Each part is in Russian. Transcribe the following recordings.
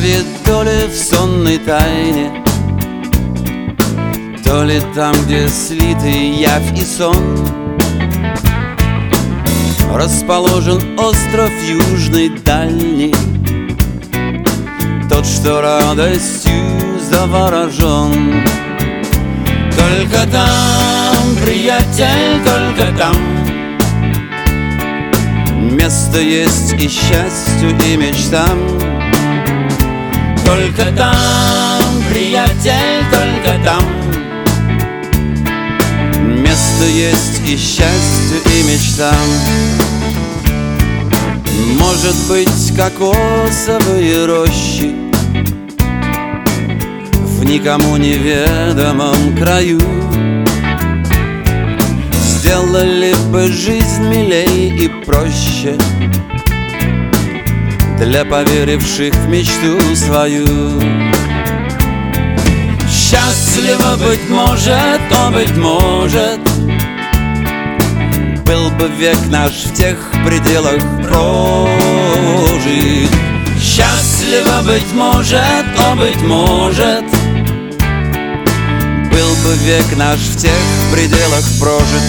Будет то ли в сонной тайне, то ли там, где слиты явь и сон, расположен остров южный дальний, тот, что радостью заворожен. Только там, приятель, только там место есть и счастью, и мечтам. Только там, приятель, только там место есть и счастью, и мечтам. Может быть, кокосовые рощи в никому неведомом краю сделали бы жизнь милей и проще для поверивших в мечту свою. Счастливо, быть может, о, быть может, был бы век наш в тех пределах прожит. Счастливо, быть может, о, быть может, был бы век наш в тех пределах прожит.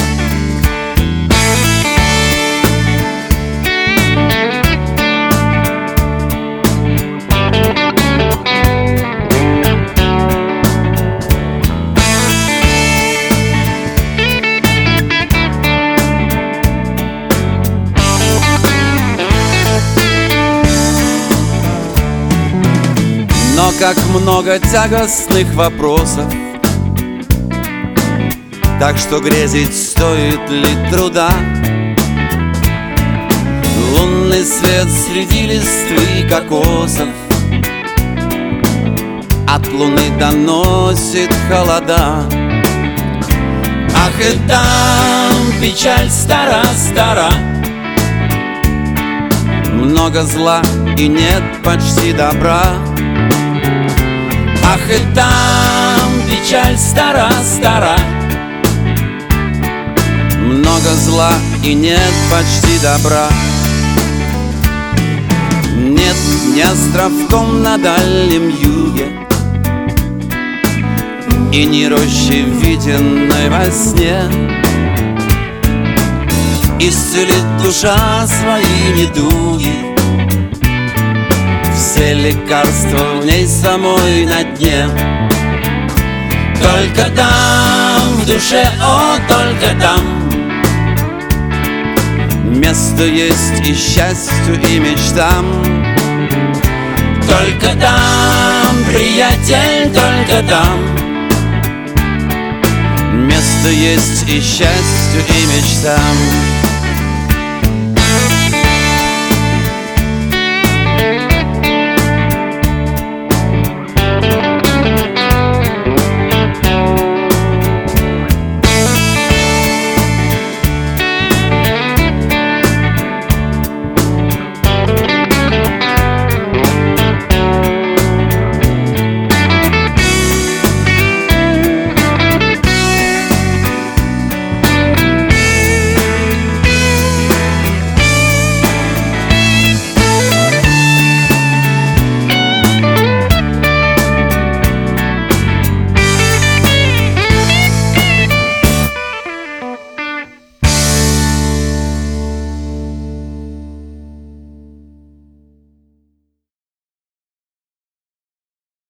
Но как много тягостных вопросов, так что грезить стоит ли труда? Лунный свет среди листвы кокосов от луны доносит холода. Ах, и там печаль стара-стара, много зла и нет почти добра. Ах, и там печаль стара-стара, много зла и нет почти добра. Нет ни островком на дальнем юге, и ни рощи, виденной во сне. Исцелит душа свои недуги, все лекарства в ней самой на дне. Только там, в душе, о, только там место есть и счастью, и мечтам. Только там, приятель, только там место есть и счастью, и мечтам.